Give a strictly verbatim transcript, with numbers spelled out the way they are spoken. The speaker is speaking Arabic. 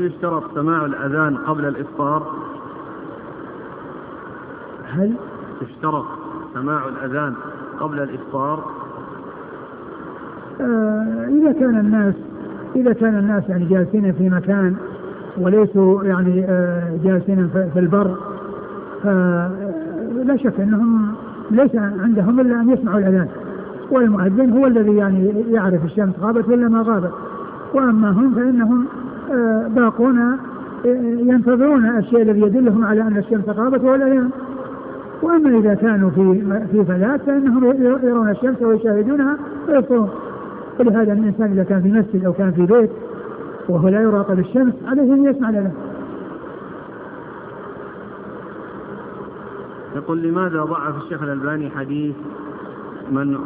هل يشترط سماع الأذان قبل الإفطار؟ هل يشترط سماع الأذان قبل الإفطار؟ آه إذا كان الناس إذا كان الناس يعني جالسين في مكان وليسوا يعني آه جالسين في البر، فلا شك أنهم ليس عندهم إلا أن يسمعوا الأذان، والمؤذن هو الذي يعني يعرف الشمس غابت ولا ما غابت. وأما هم فإنهم آه باقون آه ينتظرون الشيء الذي يدلهم على أن الشمس غابت وهو الأذان. وأما إذا كانوا في في فلات فإنهم يرون الشمس ويشاهدونها ويفطرون. ولهذا الإنسان إذا كان في مسجد أو كان في بيت وهو لا يراقب الشمس عليه أن يسمع الأذان. يقول: لماذا ضعف الشيخ الألباني حديث من